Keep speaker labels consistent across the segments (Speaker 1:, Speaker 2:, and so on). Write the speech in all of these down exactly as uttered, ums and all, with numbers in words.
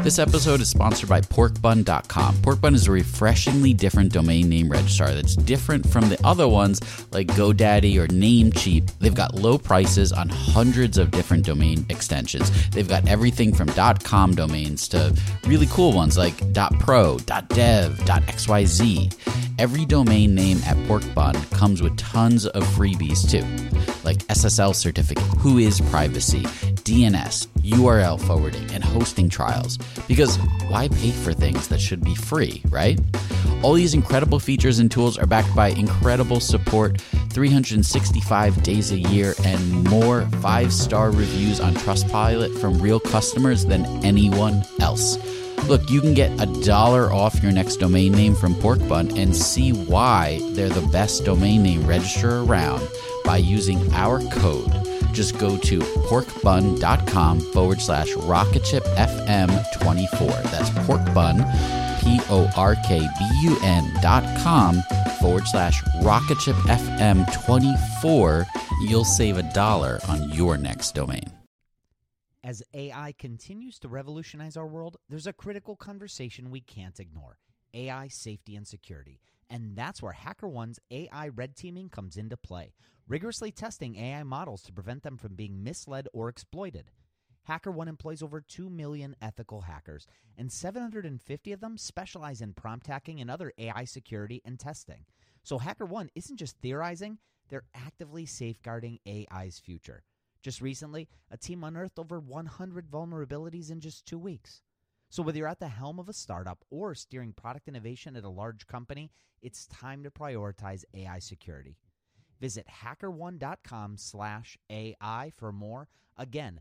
Speaker 1: This episode is sponsored by pork bun dot com. Pork Bun is a refreshingly different domain name registrar that's different from the other ones like GoDaddy or Namecheap. They've got low prices on hundreds of different domain extensions. They've got everything from .com domains to really cool ones like .pro, .dev, .xyz. Every domain name at Porkbun comes with tons of freebies too, like S S L certificate, Whois privacy, D N S, U R L forwarding, and hosting trials. Because why pay for things that should be free, right? All these incredible features and tools are backed by incredible support, three hundred sixty-five days a year, and more five-star reviews on Trustpilot from real customers than anyone else. Look, you can get a dollar off your next domain name from Porkbun and see why they're the best domain name registrar around by using our code. Just go to porkbun.com forward slash rocketshipfm24. That's porkbun, P O R K B U N dot com forward slash rocketshipfm24. You'll save a dollar on your next domain.
Speaker 2: As A I continues to revolutionize our world, there's a critical conversation we can't ignore: A I safety and security. And that's where HackerOne's A I red teaming comes into play, rigorously testing A I models to prevent them from being misled or exploited. HackerOne employs over two million ethical hackers, and seven hundred fifty of them specialize in prompt hacking and other A I security and testing. So HackerOne isn't just theorizing, they're actively safeguarding A I's future. Just recently, a team unearthed over one hundred vulnerabilities in just two weeks. So whether you're at the helm of a startup or steering product innovation at a large company, it's time to prioritize A I security. Visit hackerone.com slash AI for more. Again,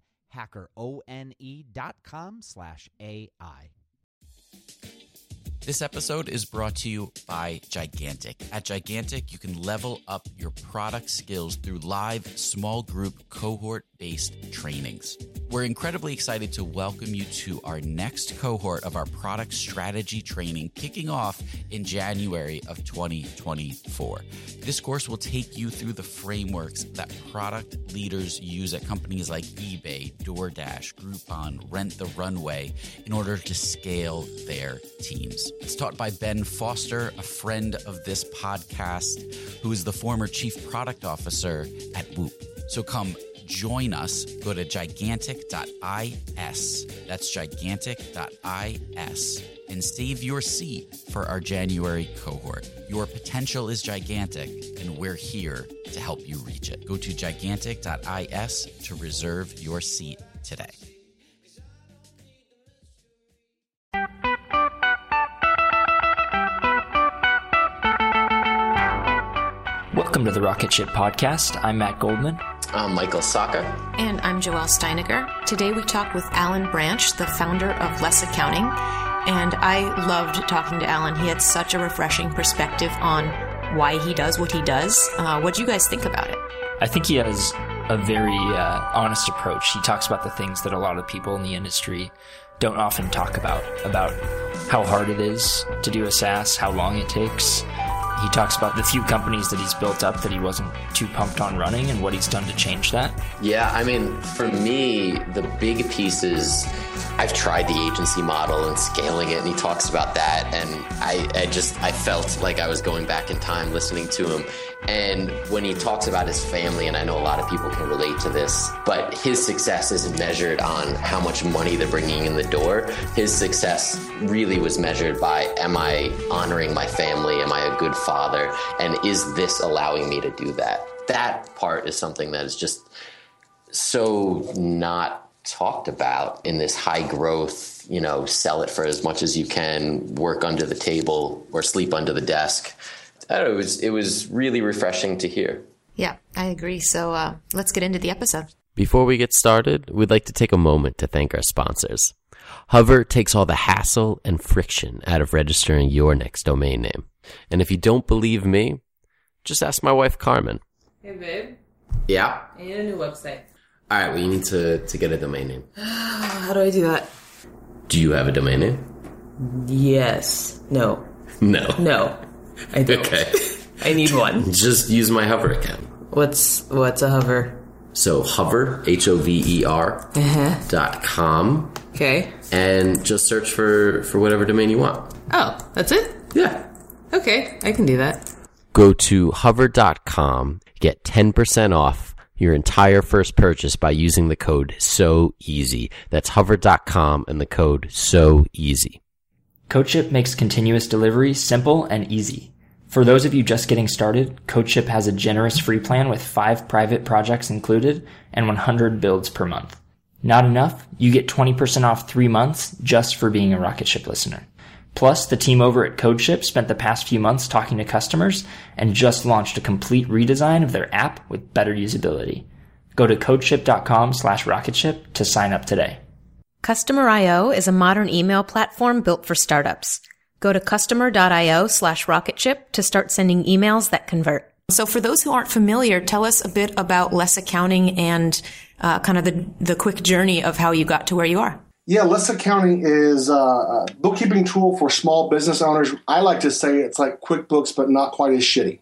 Speaker 2: hackerone.com slash AI.
Speaker 1: This episode is brought to you by Gigantic. At Gigantic, you can level up your product skills through live, small group, cohort-based trainings. We're incredibly excited to welcome you to our next cohort of our product strategy training, kicking off in January of twenty twenty-four. This course will take you through the frameworks that product leaders use at companies like eBay, DoorDash, Groupon, Rent the Runway in order to scale their teams. It's taught by Ben Foster, a friend of this podcast, who is the former chief product officer at Whoop. So come join us. Go to gigantic dot is. That's gigantic dot is and save your seat for our January cohort. Your potential is gigantic, and we're here to help you reach it. Go to gigantic dot is to reserve your seat today.
Speaker 3: Welcome to the Rocket Ship Podcast. I'm Matt Goldman.
Speaker 4: I'm Michael Saka.
Speaker 5: And I'm Joelle Steiniger. Today we talked with Alan Branch, the founder of Less Accounting. And I loved talking to Alan. He had such a refreshing perspective on why he does what he does. Uh, what do you guys think about it?
Speaker 3: I think he has a very uh, honest approach. He talks about the things that a lot of people in the industry don't often talk about, about how hard it is to do a SaaS, how long it takes. He talks about the few companies that he's built up that he wasn't too pumped on running and what he's done to change that.
Speaker 4: Yeah, I mean, for me, the big piece is I've tried the agency model and scaling it, and he talks about that, and I, I just, I felt like I was going back in time listening to him. And when he talks about his family, and I know a lot of people can relate to this, but his success isn't measured on how much money they're bringing in the door. His success really was measured by, am I honoring my family? Am I a good father? And is this allowing me to do that? That part is something that is just so not talked about in this high growth, you know, sell it for as much as you can, work under the table or sleep under the desk. I don't know, it was, it was really refreshing to hear.
Speaker 5: Yeah, I agree. So uh, let's get into the episode.
Speaker 6: Before we get started, we'd like to take a moment to thank our sponsors. Hover takes all the hassle and friction out of registering your next domain name. And if you don't believe me, just ask my wife, Carmen.
Speaker 7: Hey, babe.
Speaker 4: Yeah?
Speaker 7: I need a new website.
Speaker 4: All right, well, you need to, to get a domain name.
Speaker 7: How do I do that?
Speaker 4: Do you have a domain name?
Speaker 7: Yes. No.
Speaker 4: No.
Speaker 7: No. I don't.
Speaker 4: Okay.
Speaker 7: I need one.
Speaker 4: Just use my Hover account.
Speaker 7: What's what's a hover?
Speaker 6: So Hover, H O V E R
Speaker 7: Uh-huh.
Speaker 6: dot com.
Speaker 7: Okay.
Speaker 6: And just search for, for whatever domain you want.
Speaker 7: Oh, that's it?
Speaker 6: Yeah.
Speaker 7: Okay, I can do that.
Speaker 6: Go to hover dot com, get ten percent off your entire first purchase by using the code SOEASY. That's hover dot com and the code SOEASY.
Speaker 3: CodeShip makes continuous delivery simple and easy. For those of you just getting started, CodeShip has a generous free plan with five private projects included and one hundred builds per month. Not enough? You get twenty percent off three months just for being a Rocketship listener. Plus, the team over at CodeShip spent the past few months talking to customers and just launched a complete redesign of their app with better usability. Go to codeship.com slash rocketship to sign up today.
Speaker 5: Customer dot I O is a modern email platform built for startups. Go to customer dot I O slash rocketship to start sending emails that convert. So for those who aren't familiar, tell us a bit about Less Accounting and uh, kind of the, the quick journey of how you got to where you are.
Speaker 8: Yeah, Less Accounting is a bookkeeping tool for small business owners. I like to say it's like QuickBooks, but not quite as shitty.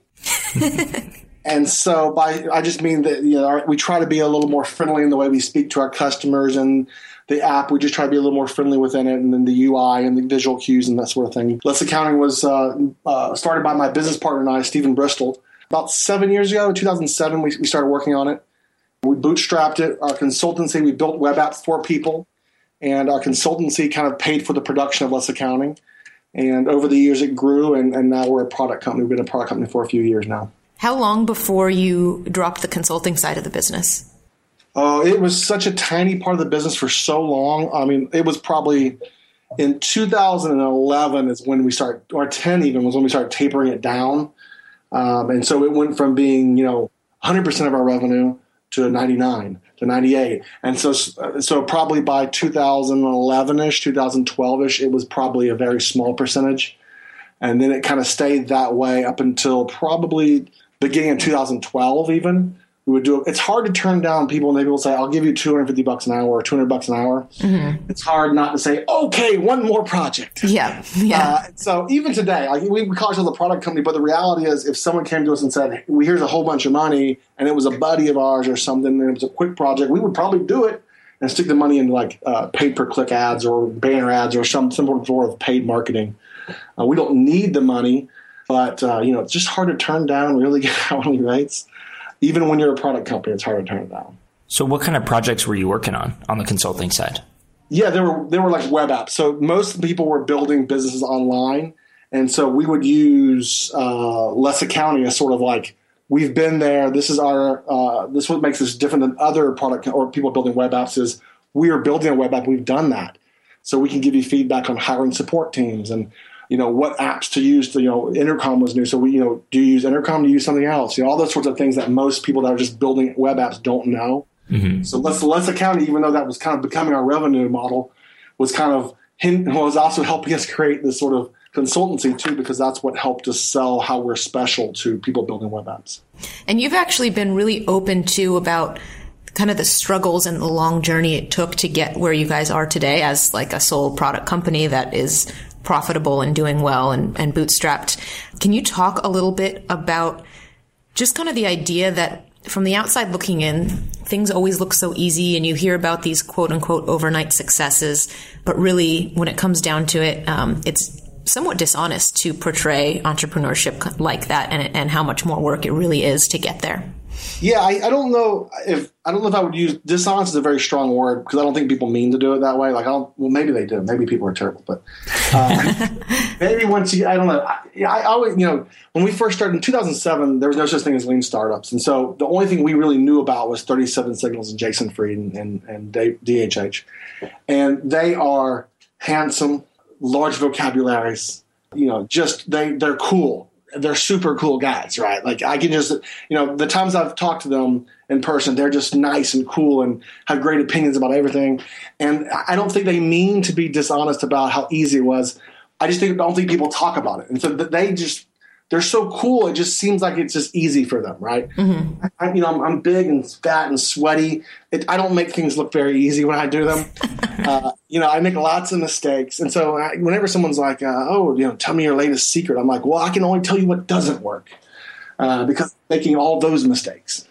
Speaker 8: And so by I just mean that, you know, our, we try to be a little more friendly in the way we speak to our customers, and the app, we just try to be a little more friendly within it, and then the U I and the visual cues and that sort of thing. Less Accounting was uh, uh, started by my business partner and I, Stephen Bristol. About seven years ago, in two thousand seven, we, we started working on it. We bootstrapped it. Our consultancy, we built web apps for people, and our consultancy kind of paid for the production of Less Accounting. And over the years, it grew, and, and now we're a product company. We've been a product company for a few years now.
Speaker 5: How long before you dropped the consulting side of the business?
Speaker 8: Oh, uh, it was such a tiny part of the business for so long. I mean, it was probably in two thousand eleven is when we started, or ten even, was when we started tapering it down. Um, and so it went from being, you know, one hundred percent of our revenue to ninety-nine to ninety-eight. And so so probably by two thousand eleven-ish, two thousand twelve-ish, it was probably a very small percentage. And then it kind of stayed that way up until probably beginning of two thousand twelve even. We would do it. It's hard to turn down people, and they will say, I'll give you two hundred fifty bucks an hour or two hundred bucks an hour. Mm-hmm. It's hard not to say, okay, one more project.
Speaker 5: Yeah. Yeah.
Speaker 8: Uh, so even today, like we, we call ourselves a product company, but the reality is if someone came to us and said, well, here's a whole bunch of money, and it was a buddy of ours or something, and it was a quick project, we would probably do it and stick the money into like uh, paid per click ads or banner ads or some some sort of paid marketing. Uh, we don't need the money, but uh, you know, it's just hard to turn down really good hourly rates. Even when you're a product company, it's hard to turn it down.
Speaker 3: So what kind of projects were you working on on the consulting side?
Speaker 8: Yeah, they were they were like web apps. So most people were building businesses online. And so we would use uh, Less Accounting as sort of like, we've been there. This is our uh, this is what makes us different than other product or people building web apps is we are building a web app. We've done that. So we can give you feedback on hiring support teams and, you know, what apps to use. To, you know, Intercom was new. So we, you know, do you use Intercom? Do you use something else? You know, all those sorts of things that most people that are just building web apps don't know. Mm-hmm. So Less, Less Accounting, even though that was kind of becoming our revenue model, was kind of, was also helping us create this sort of consultancy too, because that's what helped us sell how we're special to people building web apps.
Speaker 5: And you've actually been really open too about kind of the struggles and the long journey it took to get where you guys are today as like a sole product company that is profitable and doing well and, and bootstrapped. Can you talk a little bit about just kind of the idea that from the outside looking in, things always look so easy and you hear about these quote unquote overnight successes, but really when it comes down to it, um, it's somewhat dishonest to portray entrepreneurship like that and, and how much more work it really is to get there.
Speaker 8: Yeah, I, I don't know if I don't know if I would use dishonest is a very strong word because I don't think people mean to do it that way. Like, I don't. Well, maybe they do. Maybe people are terrible, but uh, maybe once you, I don't know. I, I always, you know, when we first started in two thousand seven, there was no such thing as lean startups, and so the only thing we really knew about was thirty-seven Signals and Jason Fried and, and, and D H H, and they are handsome, large vocabularies. You know, just they they're cool. They're super cool guys, right? Like I can just, you know, the times I've talked to them in person, they're just nice and cool and have great opinions about everything. And I don't think they mean to be dishonest about how easy it was. I just think, I don't think people talk about it. And so they just, they're so cool. It just seems like it's just easy for them, right? Mm-hmm. I, you know, I'm, I'm big and fat and sweaty. It, I don't make things look very easy when I do them. uh, you know, I make lots of mistakes. And so I, whenever someone's like, uh, oh, you know, tell me your latest secret, I'm like, well, I can only tell you what doesn't work uh, because I'm making all those mistakes.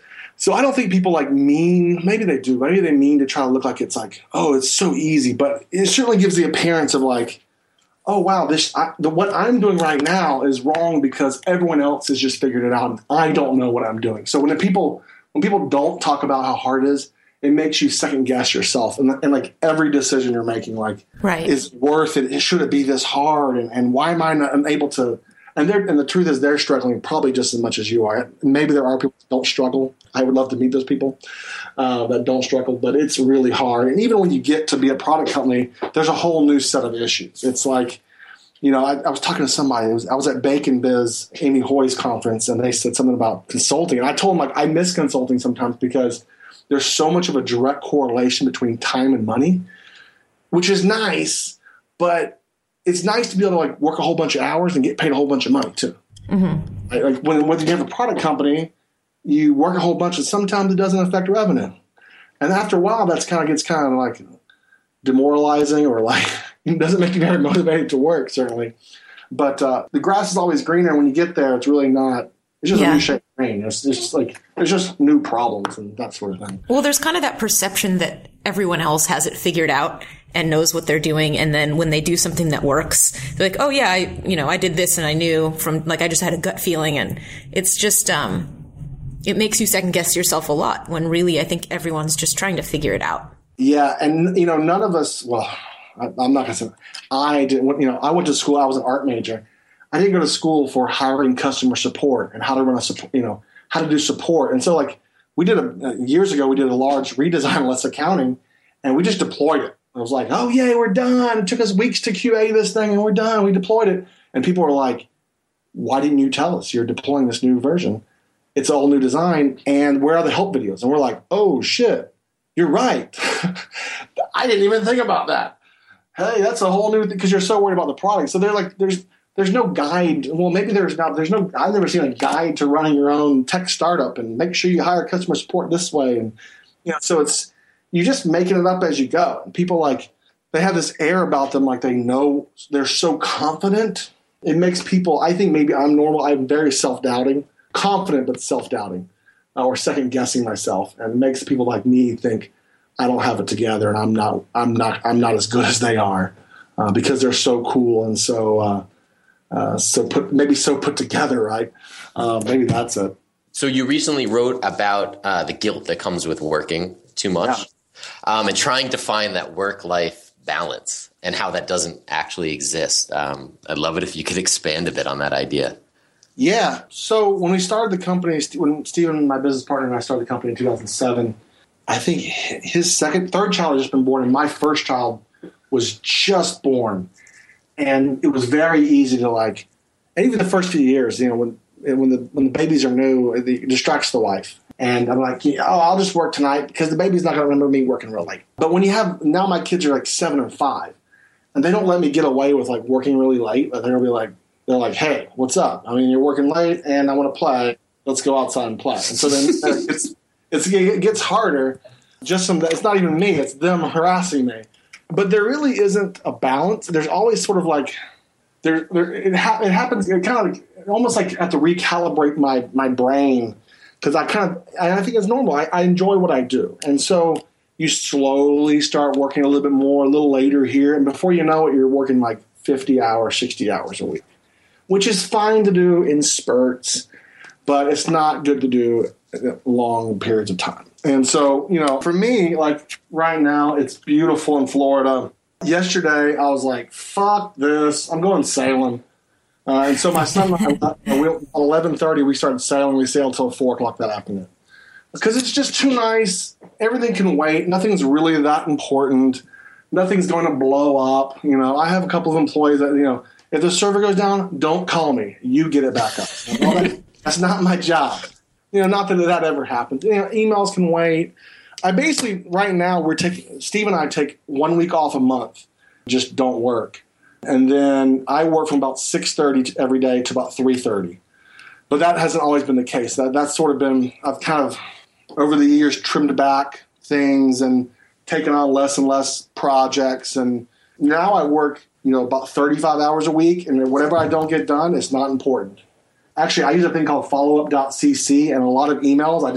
Speaker 8: So I don't think people like mean, maybe they do, maybe they mean to try to look like it's like, oh, it's so easy. But it certainly gives the appearance of like, oh, wow, this I, the, what I'm doing right now is wrong because everyone else has just figured it out and I don't know what I'm doing. So when the people when people don't talk about how hard it is, it makes you second guess yourself. And, and like every decision you're making, like,
Speaker 5: right.
Speaker 8: is worth it? Should it be this hard? And, and why am I not unable to? And they're, and the truth is they're struggling probably just as much as you are. Maybe there are people that don't struggle. I would love to meet those people uh, that don't struggle, but it's really hard. And even when you get to be a product company, there's a whole new set of issues. It's like, you know, I, I was talking to somebody. It was, I was at Bacon Biz, Amy Hoy's conference, and they said something about consulting. And I told them, like, I miss consulting sometimes because there's so much of a direct correlation between time and money, which is nice, but it's nice to be able to like work a whole bunch of hours and get paid a whole bunch of money too. Mm-hmm. Like, like when, when you have a product company, you work a whole bunch and sometimes it doesn't affect revenue. And after a while, that's kind of gets kind of like demoralizing or like it doesn't make you very motivated to work, certainly. But uh, the grass is always greener. When you get there, it's really not. It's just yeah. a new shade of green. It's just like there's just new problems and that sort of thing.
Speaker 5: Well, there's kind of that perception that everyone else has it figured out and knows what they're doing. And then when they do something that works, they're like, oh yeah, I, you know, I did this and I knew from like, I just had a gut feeling. And it's just, um, it makes you second guess yourself a lot when really I think everyone's just trying to figure it out.
Speaker 8: Yeah. And, you know, none of us, well, I, I'm not going to say, I didn't, you know, I went to school, I was an art major. I didn't go to school for hiring customer support and how to run a support, you know, how to do support. And so like we did a, years ago, we did a large redesign of Less Accounting and we just deployed it. I was like, oh yeah, we're done. It took us weeks to Q A this thing and we're done. We deployed it. And people were like, why didn't you tell us you're deploying this new version? It's all new design. And where are the help videos? And we're like, oh shit, you're right. I didn't even think about that. Hey, that's a whole new thing because you're so worried about the product. So they're like, there's, There's no guide. Well, maybe there's not. There's no. I've never seen a guide to running your own tech startup and make sure you hire customer support this way. And you know, so it's you're just making it up as you go. And people like they have this air about them, like they know they're so confident. It makes people. I think maybe I'm normal. I'm very self-doubting, confident but self-doubting, uh, or second guessing myself, and it makes people like me think I don't have it together and I'm not. I'm not. I'm not as good as they are uh, because they're so cool and so. Uh, Uh, so put maybe so put together, right? Uh, maybe that's it.
Speaker 4: So you recently wrote about uh, the guilt that comes with working too much, yeah. um, and trying to find that work-life balance and how that doesn't actually exist. Um, I'd love it if you could expand a bit on that idea.
Speaker 8: Yeah. So when we started the company, when Steven, my business partner, and I started the company in two thousand seven, I think his second, third child had just been born, and my first child was just born. And it was very easy to like, and even the first few years, you know, when when the when the babies are new, it distracts the wife. And I'm like, yeah, oh, I'll just work tonight because the baby's not going to remember me working real late. But when you have, now my kids are like seven and five, and they don't let me get away with like working really late. But they'll be like, they're like, hey, what's up? I mean, you're working late and I want to play. Let's go outside and play. And so then it's, it's, it gets harder. Just some, it's not even me, it's them harassing me. But there really isn't a balance. There's always sort of like there. there it, ha- it happens. It kind of like, almost like I have to recalibrate my my brain because I kind of. And I think it's normal. I, I enjoy what I do, and so you slowly start working a little bit more, a little later here, and before you know it, you're working like fifty hours, sixty hours a week, which is fine to do in spurts, but it's not good to do long periods of time. And so, you know, for me, like right now, it's beautiful in Florida. Yesterday, I was like, fuck this. I'm going sailing. Uh, and so my son and I, at eleven thirty, we started sailing. We sailed until four o'clock that afternoon. Because it's just too nice. Everything can wait. Nothing's really that important. Nothing's going to blow up. You know, I have a couple of employees that, you know, if the server goes down, don't call me. You get it back up. Well, that, that's not my job. You know, not that that ever happens. You know, emails can wait. I basically, right now, we're taking, Steve and I take one week off a month, just don't work. And then I work from about six thirty every day to about three thirty. But that hasn't always been the case. That That's sort of been, I've kind of, over the years, trimmed back things and taken on less and less projects. And now I work, you know, about thirty-five hours a week. And whatever I don't get done, it's not important. Actually, I use a thing called follow up dot c c, and a lot of emails, I just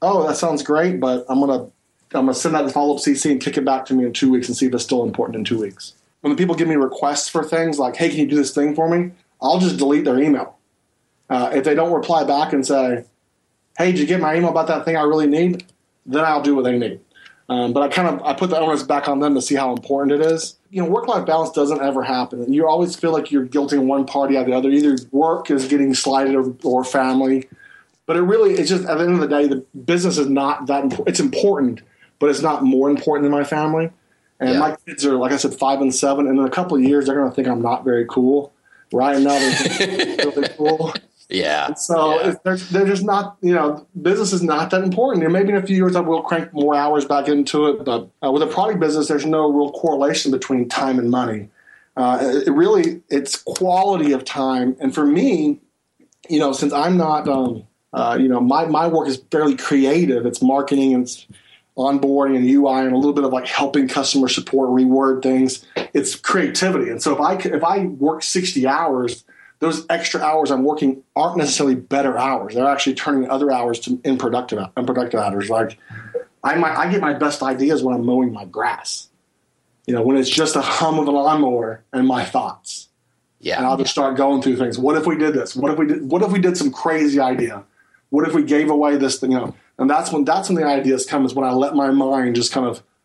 Speaker 8: oh, that sounds great, but I'm gonna I'm gonna send that to follow up C C and kick it back to me in two weeks and see if it's still important in two weeks. When the people give me requests for things like, hey, can you do this thing for me? I'll just delete their email. Uh, if they don't reply back and say, hey, did you get my email about that thing I really need? Then I'll do what they need. Um, but I kind of I put the onus back on them to see how important it is. You know, work-life balance doesn't ever happen. You always feel like you're guilting one party or the other. Either work is getting slighted or, or family. But it really, it's just, at the end of the day, the business is not that important. It's important, but it's not more important than my family. And
Speaker 4: yeah.
Speaker 8: my kids are, like I said, five and seven. And in a couple of years, they're going to think I'm not very cool. Right now, they're really cool.
Speaker 4: Yeah.
Speaker 8: And so
Speaker 4: yeah.
Speaker 8: They're, they're just not, you know, business is not that important. And maybe in a few years I will crank more hours back into it. But uh, with a product business, there's no real correlation between time and money. Uh, it, it really, it's quality of time. And for me, you know, since I'm not, um, uh, you know, my, my work is fairly creative. It's marketing and it's onboarding and U I and a little bit of like helping customer support, reword things. It's creativity. And so if I, if I work sixty hours, those extra hours I'm working aren't necessarily better hours. They're actually turning other hours to in productive, unproductive hours. Like I might, I get my best ideas when I'm mowing my grass. You know, when it's just a hum of a lawnmower and my thoughts.
Speaker 4: Yeah.
Speaker 8: And I'll just start going through things. What if we did this? What if we did, what if we did some crazy idea? What if we gave away this thing? You know, and that's when, that's when the ideas come, is when I let my mind just kind of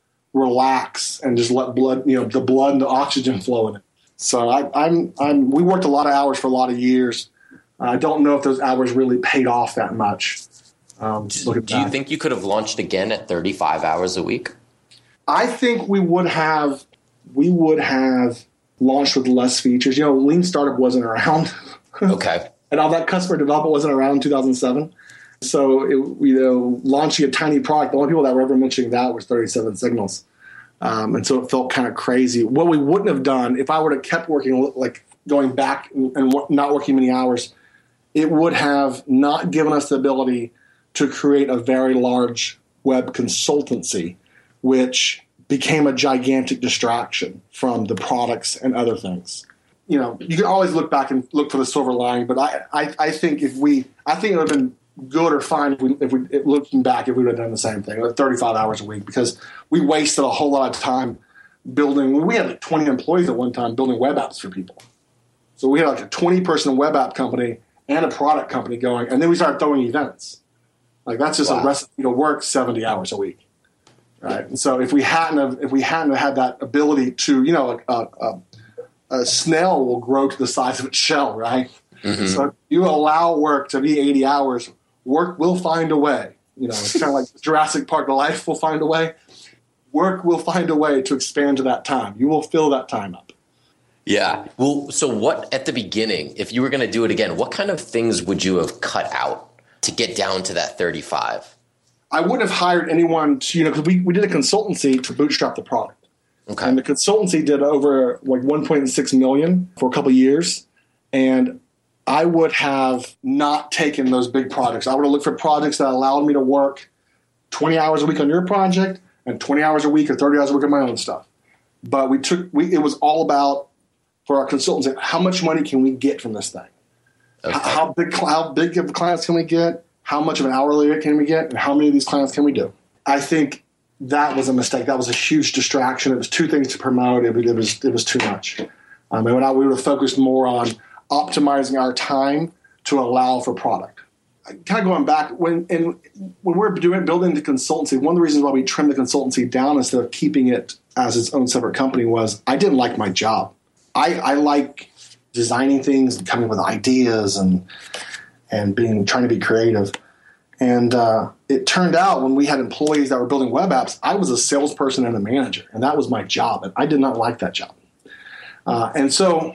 Speaker 8: relax and just let blood, you know, the blood and the oxygen flow in it. So I, I'm, I'm, we worked a lot of hours for a lot of years. I don't know if those hours really paid off that much. Um,
Speaker 4: Do,
Speaker 8: look at
Speaker 4: do
Speaker 8: that.
Speaker 4: you think you could have launched again at thirty-five hours a week?
Speaker 8: I think we would have, we would have launched with less features. You know, Lean Startup wasn't around.
Speaker 4: Okay.
Speaker 8: And all that customer development wasn't around in two thousand seven. So, it, you know, launching a tiny product, the only people that were ever mentioning that was thirty-seven Signals. Um, and so it felt kind of crazy. What we wouldn't have done, if I would have kept working, like going back and, and not working many hours, it would have not given us the ability to create a very large web consultancy, which became a gigantic distraction from the products and other things. You know, you can always look back and look for the silver lining, but I, I, I think if we, I think it would have been good or fine if we, if we looking back, if we would have done the same thing, like thirty-five hours a week, because we wasted a whole lot of time building. We had like twenty employees at one time building web apps for people. So we had like a twenty person web app company and a product company going, and then we started throwing events. Like that's just wow. a recipe to work seventy hours a week. Right. And so if we hadn't have, if we hadn't have had that ability to, you know, a, a, a snail will grow to the size of its shell, right? Mm-hmm. So if you allow work to be eighty hours, work will find a way. You know, it's kind of like Jurassic Park, life will find a way. Work will find a way to expand to that time. You will fill that time up.
Speaker 4: Yeah. Well, so what at the beginning, if you were going to do it again, what kind of things would you have cut out to get down to that thirty-five?
Speaker 8: I wouldn't have hired anyone to, you know, because we, we did a consultancy to bootstrap the product.
Speaker 4: Okay.
Speaker 8: And the consultancy did over like one point six million for a couple of years. And I would have not taken those big projects. I would have looked for projects that allowed me to work twenty hours a week on your project and twenty hours a week or thirty hours a week on my own stuff. But we took, we, it was all about, for our consultants, how much money can we get from this thing? Okay. How, how big, how big of clients can we get? How much of an hourly rate can we get? And how many of these clients can we do? I think that was a mistake. That was a huge distraction. It was two things to promote. It, it was it was too much. Um, and when I, we would have focused more on optimizing our time to allow for product. Kind of going back, when and when we're doing building the consultancy, one of the reasons why we trimmed the consultancy down instead of keeping it as its own separate company was I didn't like my job. I, I like designing things and coming up with ideas and and being trying to be creative. And uh, it turned out when we had employees that were building web apps, I was a salesperson and a manager, and that was my job. And I did not like that job. Uh, and so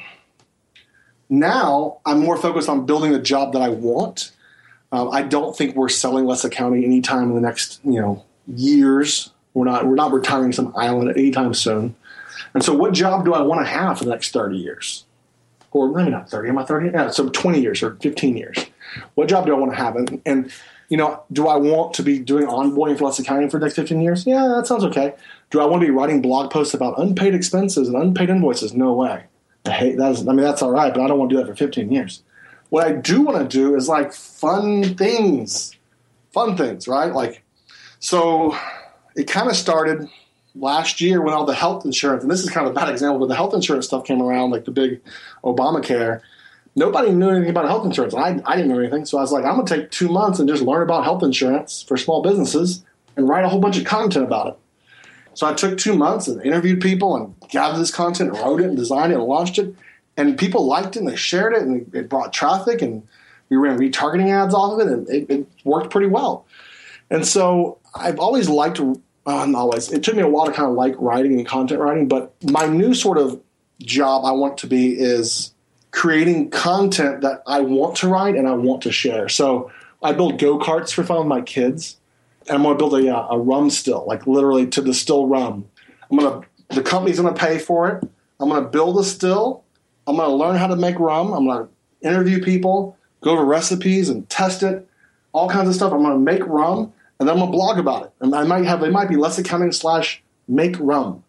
Speaker 8: now I'm more focused on building the job that I want. Uh, I don't think we're selling Less Accounting anytime in the next, you know, years. We're not we're not retiring some island anytime soon. And so what job do I want to have for the next thirty years? Or maybe not thirty. Am I thirty? Yeah, so twenty years or fifteen years. What job do I want to have? And, and, you know, do I want to be doing onboarding for Less Accounting for the next fifteen years? Yeah, that sounds okay. Do I want to be writing blog posts about unpaid expenses and unpaid invoices? No way. I hate that. I mean, that's all right, but I don't want to do that for fifteen years. What I do want to do is like fun things, fun things, right? Like, so it kind of started last year when all the health insurance, and this is kind of a bad example, but the health insurance stuff came around, like the big Obamacare. Nobody knew anything about health insurance. I, I didn't know anything. So I was like, I'm going to take two months and just learn about health insurance for small businesses and write a whole bunch of content about it. So I took two months and interviewed people and gathered this content and wrote it and designed it and launched it. And people liked it and they shared it and it brought traffic and we ran retargeting ads off of it and it, it worked pretty well. And so I've always liked, uh, not always, it took me a while to kind of like writing and content writing, but my new sort of job I want to be is creating content that I want to write and I want to share. So I build go-karts for fun with my kids, and I'm going to build a, a rum still, like literally to distill rum. I'm going to, the company's going to pay for it. I'm going to build a still. I'm going to learn how to make rum. I'm going to interview people, go over recipes and test it, all kinds of stuff. I'm going to make rum, and then I'm going to blog about it. And I might have, it might be Less Accounting slash make rum.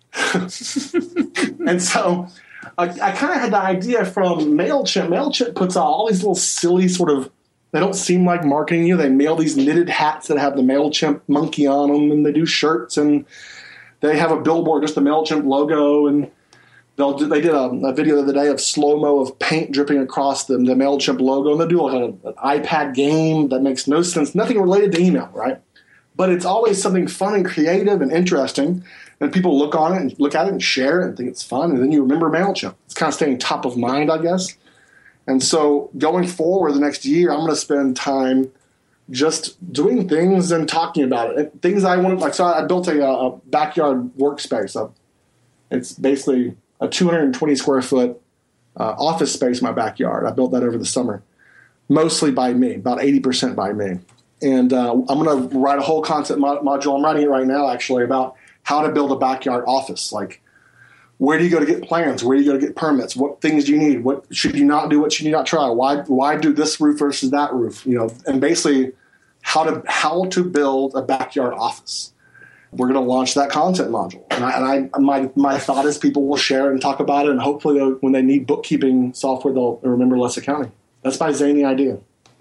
Speaker 8: And so I, I kind of had the idea from MailChimp. MailChimp puts out all these little silly sort of, they don't seem like marketing you. They mail these knitted hats that have the MailChimp monkey on them, and they do shirts, and they have a billboard, just the MailChimp logo, and they'll do, they did a, a video the other day of slow-mo of paint dripping across the, the MailChimp logo, and they do like a, an iPad game that makes no sense, nothing related to email, right? But it's always something fun and creative and interesting, and people look on it and look at it and share it and think it's fun, and then you remember MailChimp. It's kind of staying top of mind, I guess. And so going forward the next year, I'm going to spend time just doing things and talking about it. And things I wanted, like, so I built a, a backyard workspace. So it's basically a two hundred twenty square foot uh, office space in my backyard. I built that over the summer, mostly by me, about eighty percent by me. And uh, I'm going to write a whole concept mod- module. I'm writing it right now, actually, about how to build a backyard office. Like, where do you go to get plans? Where do you go to get permits? What things do you need? What should you not do? What should you not try? Why why do this roof versus that roof? You know, and basically how to how to build a backyard office. We're going to launch that content module, and I, and I my my thought is people will share it and talk about it, and hopefully when they need bookkeeping software, they'll remember Less Accounting. That's my zany idea.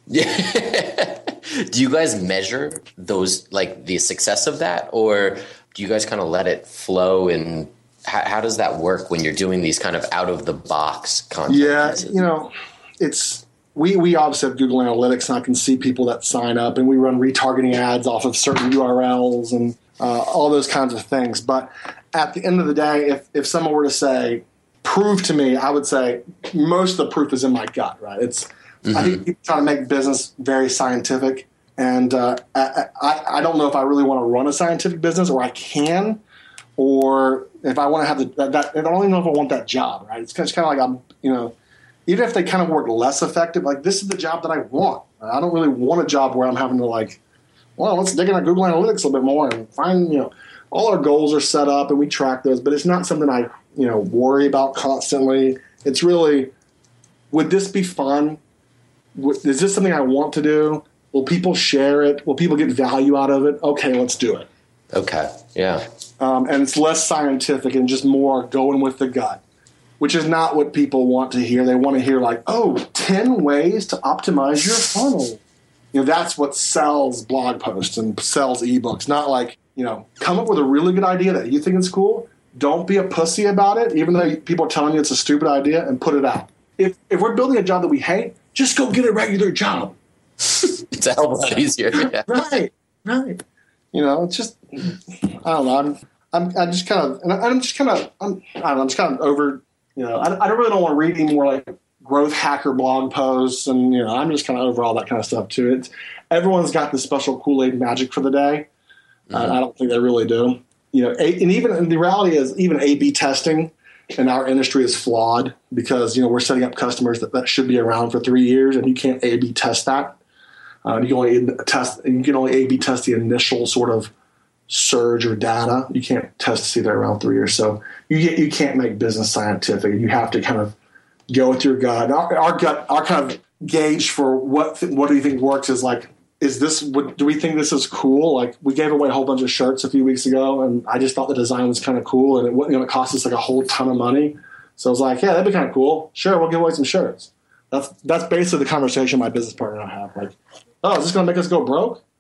Speaker 4: Yeah. Do you guys measure those, like the success of that, or do you guys kind of let it flow? And how, how does that work when you're doing these kind of out of the box content?
Speaker 8: Yeah,
Speaker 4: pieces?
Speaker 8: you know, it's we we obviously have Google Analytics, and I can see people that sign up, and we run retargeting ads off of certain U R Ls and uh, all those kinds of things. But at the end of the day, if if someone were to say, "Prove to me," I would say most of the proof is in my gut. Right? It's mm-hmm. I think people try to make business very scientific. And uh, I, I, I don't know if I really want to run a scientific business, or I can, or if I want to have the, that, that. I don't even know if I want that job, right? It's kind of like I'm, you know, even if they kind of work less effective, like this is the job that I want. I don't really want a job where I'm having to like, well, let's dig into Google Analytics a little bit more and find, you know, all our goals are set up and we track those, but it's not something I, you know, worry about constantly. It's really, would this be fun? Is this something I want to do? Will people share it? Will people get value out of it? Okay, let's do it.
Speaker 4: Okay, yeah.
Speaker 8: Um, and it's less scientific and just more going with the gut, which is not what people want to hear. They want to hear like, oh, ten ways to optimize your funnel. You know, that's what sells blog posts and sells ebooks, not like, you know, come up with a really good idea that you think is cool. Don't be a pussy about it, even though people are telling you it's a stupid idea, and put it out. If if we're building a job that we hate, just go get a regular job.
Speaker 4: It's a hell of a lot easier. Yeah.
Speaker 8: Right, right. You know, it's just, I don't know. I'm, I'm, I just kind of, and I'm just kind of, I'm, I don't know, I'm just kind of over, you know, I, I don't really don't want to read any more like growth hacker blog posts, and, you know, I'm just kind of over all that kind of stuff too. It's, everyone's got the special Kool-Aid magic for the day. Mm-hmm. Uh, I don't think they really do. You know, a, and even, and the reality is even A B testing in our industry is flawed because, you know, we're setting up customers that, that should be around for three years and you can't A B test that. Uh, you can only test. You can only A B test the initial sort of surge or data. You can't test to see they're around three years. So you get, you can't make business scientific. You have to kind of go with your gut. Our, our gut, our kind of gauge for what th- what do you think works is like, is this? What, do we think this is cool? Like we gave away a whole bunch of shirts a few weeks ago, and I just thought the design was kind of cool, and it you know it cost us like a whole ton of money. So I was like, yeah, that'd be kind of cool. Sure, we'll give away some shirts. That's that's basically the conversation my business partner and I have. Like, oh, is this going to make us go broke?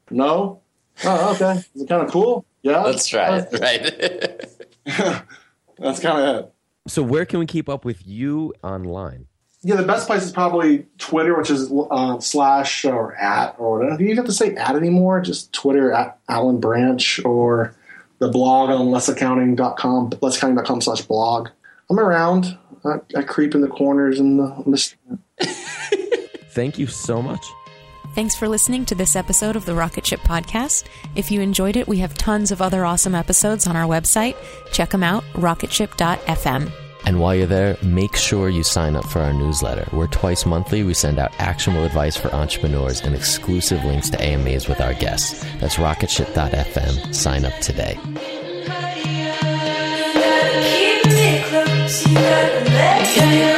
Speaker 8: No? Oh, okay. Is it kind of cool? Yeah.
Speaker 4: Let's try it, right? That's kind of it.
Speaker 9: So where can we keep up with you online?
Speaker 8: Yeah, the best place is probably Twitter, which is uh, slash or at or whatever. Do you have to say at anymore? Just Twitter at Alan Branch or the blog on less accounting dot com, less accounting dot com slash blog. I'm around. I, I creep in the corners and the.
Speaker 9: Thank you so much.
Speaker 5: Thanks for listening to this episode of the Rocket Ship Podcast. If you enjoyed it, we have tons of other awesome episodes on our website. Check them out, rocket ship dot f m.
Speaker 6: And while you're there, make sure you sign up for our newsletter. We're twice monthly. We send out actionable advice for entrepreneurs and exclusive links to A M As with our guests. That's rocket ship dot f m. Sign up today.
Speaker 10: Keep me close, you gotta let me